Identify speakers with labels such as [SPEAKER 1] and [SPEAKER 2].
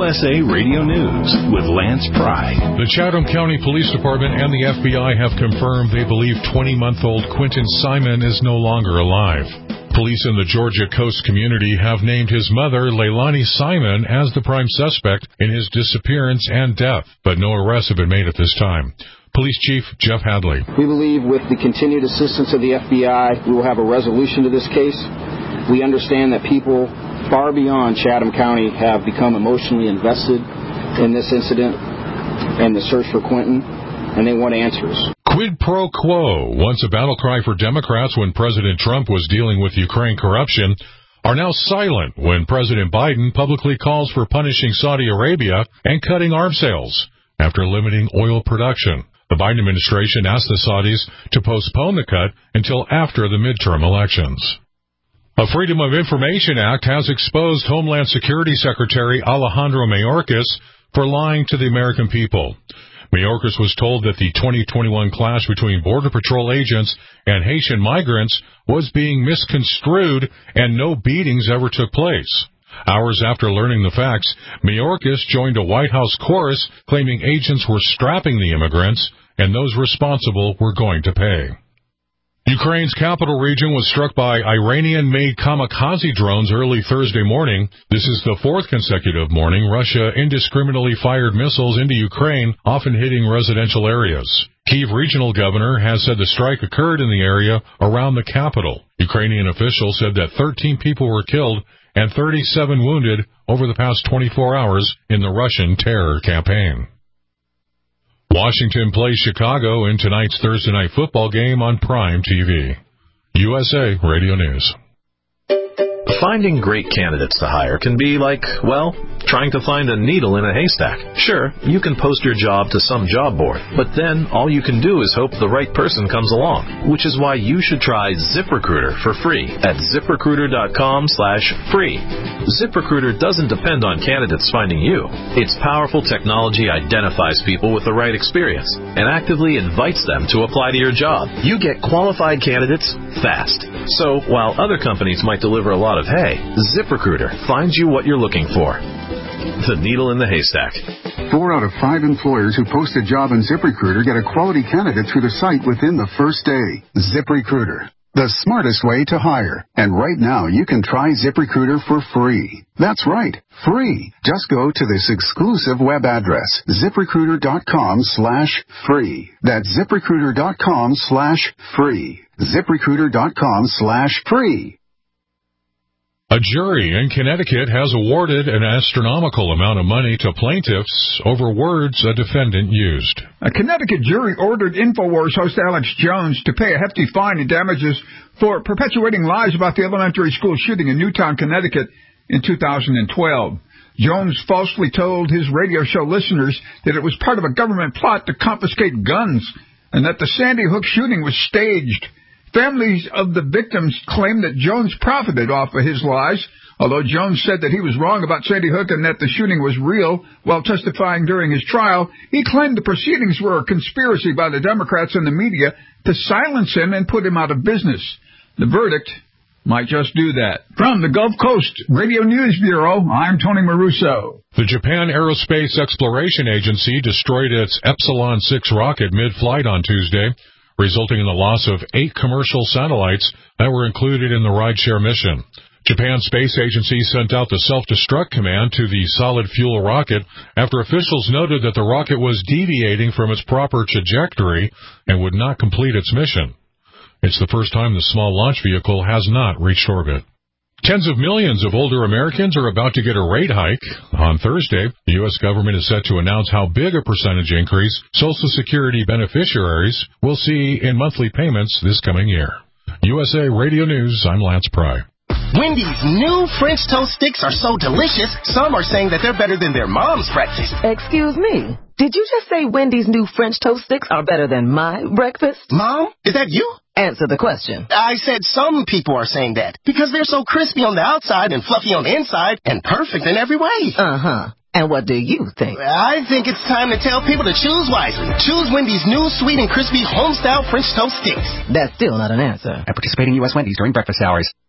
[SPEAKER 1] USA Radio News with Lance Pry.
[SPEAKER 2] The Chatham County Police Department and the FBI have confirmed they believe 20-month-old Quentin Simon is no longer alive. Police in the Georgia Coast community have named his mother, Leilani Simon, as the prime suspect in his disappearance and death, but no arrests have been made at this time. Police Chief Jeff Hadley.
[SPEAKER 3] We believe with the continued assistance of the FBI, we will have a resolution to this case. We understand that people far beyond Chatham County have become emotionally invested in this incident and the search for Quentin, and they want answers.
[SPEAKER 2] Quid pro quo, once a battle cry for Democrats when President Trump was dealing with Ukraine corruption, are now silent when President Biden publicly calls for punishing Saudi Arabia and cutting arms sales after limiting oil production. The Biden administration asked the Saudis to postpone the cut until after the midterm elections. A Freedom of Information Act has exposed Homeland Security Secretary Alejandro Mayorkas for lying to the American people. Mayorkas was told that the 2021 clash between Border Patrol agents and Haitian migrants was being misconstrued and no beatings ever took place. Hours after learning the facts, Mayorkas joined a White House chorus claiming agents were strapping the immigrants and those responsible were going to pay. Ukraine's capital region was struck by Iranian-made kamikaze drones early Thursday morning. This is the fourth consecutive morning Russia indiscriminately fired missiles into Ukraine, often hitting residential areas. Kyiv regional governor has said the strike occurred in the area around the capital. Ukrainian officials said that 13 people were killed and 37 wounded over the past 24 hours in the Russian terror campaign. Washington plays Chicago in tonight's Thursday night football game on Prime TV. USA Radio News.
[SPEAKER 4] Finding great candidates to hire can be like, well, trying to find a needle in a haystack. Sure, you can post your job to some job board, but then all you can do is hope the right person comes along, which is why you should try ZipRecruiter for free at ZipRecruiter.com/free. ZipRecruiter doesn't depend on candidates finding you. Its powerful technology identifies people with the right experience and actively invites them to apply to your job. You get qualified candidates fast. So, while other companies might deliver a lot of hay, ZipRecruiter finds you what you're looking for. The needle in the haystack.
[SPEAKER 5] 4 out of 5 employers who post a job on ZipRecruiter get a quality candidate through the site within the first day. ZipRecruiter, the smartest way to hire. And right now, you can try ZipRecruiter for free. That's right, free. Just go to this exclusive web address, ZipRecruiter.com/free. That's ZipRecruiter.com/free. ZipRecruiter.com/free.
[SPEAKER 2] A jury in Connecticut has awarded an astronomical amount of money to plaintiffs over words a defendant used.
[SPEAKER 6] A Connecticut jury ordered InfoWars host Alex Jones to pay a hefty fine and damages for perpetuating lies about the elementary school shooting in Newtown, Connecticut in 2012. Jones falsely told his radio show listeners that it was part of a government plot to confiscate guns and that the Sandy Hook shooting was staged. Families of the victims claim that Jones profited off of his lies, although Jones said that he was wrong about Sandy Hook and that the shooting was real. While testifying during his trial, he claimed the proceedings were a conspiracy by the Democrats and the media to silence him and put him out of business. The verdict might just do that. From the Gulf Coast Radio News Bureau, I'm Tony Maruso.
[SPEAKER 2] The Japan Aerospace Exploration Agency destroyed its Epsilon 6 rocket mid-flight on Tuesday, resulting in the loss of 8 commercial satellites that were included in the rideshare mission. Japan's space agency sent out the self-destruct command to the solid fuel rocket after officials noted that the rocket was deviating from its proper trajectory and would not complete its mission. It's the first time the small launch vehicle has not reached orbit. Tens of millions of older Americans are about to get a rate hike. On Thursday, the U.S. government is set to announce how big a percentage increase Social Security beneficiaries will see in monthly payments this coming year. USA Radio News, I'm Lance Pry.
[SPEAKER 7] Wendy's new French toast sticks are so delicious, some are saying that they're better than their mom's breakfast.
[SPEAKER 8] Excuse me, did you just say Wendy's new French toast sticks are better than my breakfast?
[SPEAKER 7] Mom, is that you?
[SPEAKER 8] Answer the question.
[SPEAKER 7] I said some people are saying that because they're so crispy on the outside and fluffy on the inside and perfect in every way.
[SPEAKER 8] Uh-huh. And what do you think?
[SPEAKER 7] I think it's time to tell people to choose wisely. Choose Wendy's new sweet and crispy home-style French toast sticks.
[SPEAKER 8] That's still not an answer.
[SPEAKER 9] At participating U.S. Wendy's during breakfast hours.